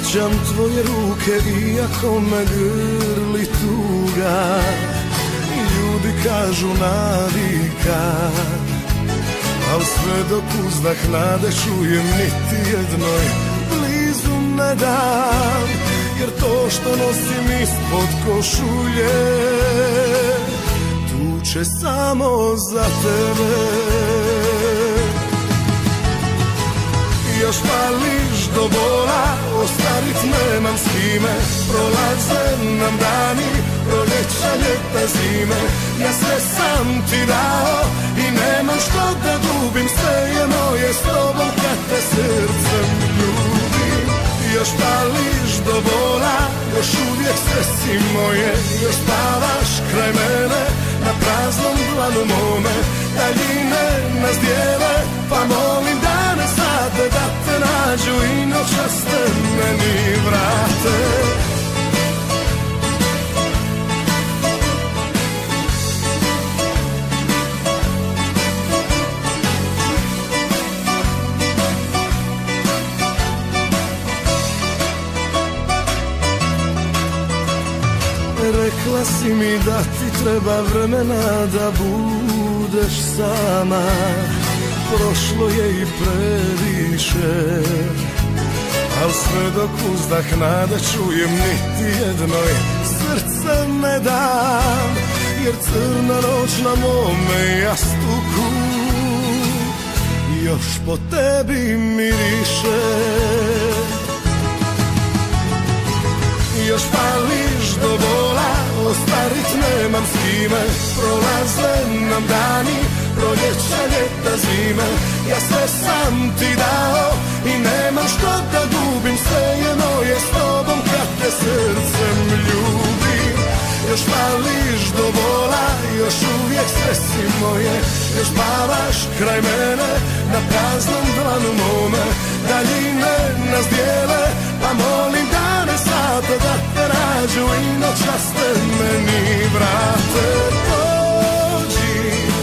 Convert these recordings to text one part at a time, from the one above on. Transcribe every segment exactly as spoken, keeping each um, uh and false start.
osjećam tvoje ruke iako me grli tuga. Ljudi kažu navika, al sve dok uzdah nade čujem niti jednoj blizu ne dam. Jer to što nosim ispod košulje tuče samo za tebe. Još pališ do bola, ostarit nemam s kime. Prolaze nam dani, proljeća, ljeta, zime. Ja sve sam ti dao i nemam što da gubim. Sve je moje s tobom kad te srcem ljubim. Još pališ do bola, još uvijek sve si moje. Još spavaš kraj mene, na praznom dlanu mome. Daljine nas dijele, pa molim dane sate da te nađu i noćas te meni vrate. Rekla si mi da ti treba vremena da budeš sama. Prošlo je i previše, al sve dok uzdah nade čujem niti jednoj srce ne dam. Jer crna noć na mome jastuku još po tebi miriše. Još pališ do bola, ostarit nemam s kime. Prolaze nam dani, proljeća, ljeta, zime. Ja sve sam ti dao i nemam što da gubim. Sve je moje s tobom kad te srcem ljubim. Još pališ do bola, još uvijek sve si moje. Još spavaš kraj mene, na praznom dlanu mome. Daljine nas dijele, pa molim dane sate da te nađu i noćas te meni vrate. Dođi,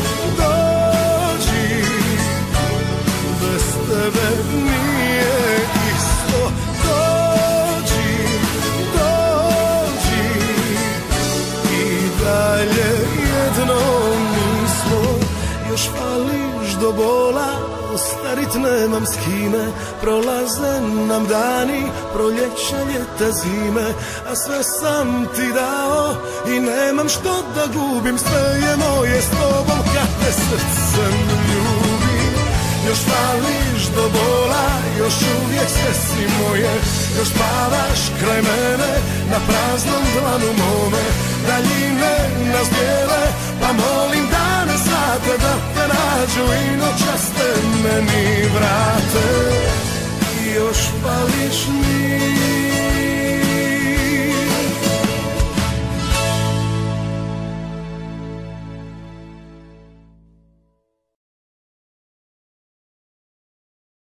dođi, bez tebe nije isto. Dođi, dođi, i dalje jedno nismo. Još pališ do bola, ostarit nemam s kime. Prolaze nam dani, proljeća, ljeta, zime. A sve sam ti dao i nemam što da gubim. Sve je moje s tobom kad te srcem ljubim. Još pališ do bola, još uvijek sve si moje. Još spavaš kraj mene, na praznom dlanu mome. Daljine nas dijele, pa molim dane sate da te nađu i noćas te meni vrate. I još pališ mi.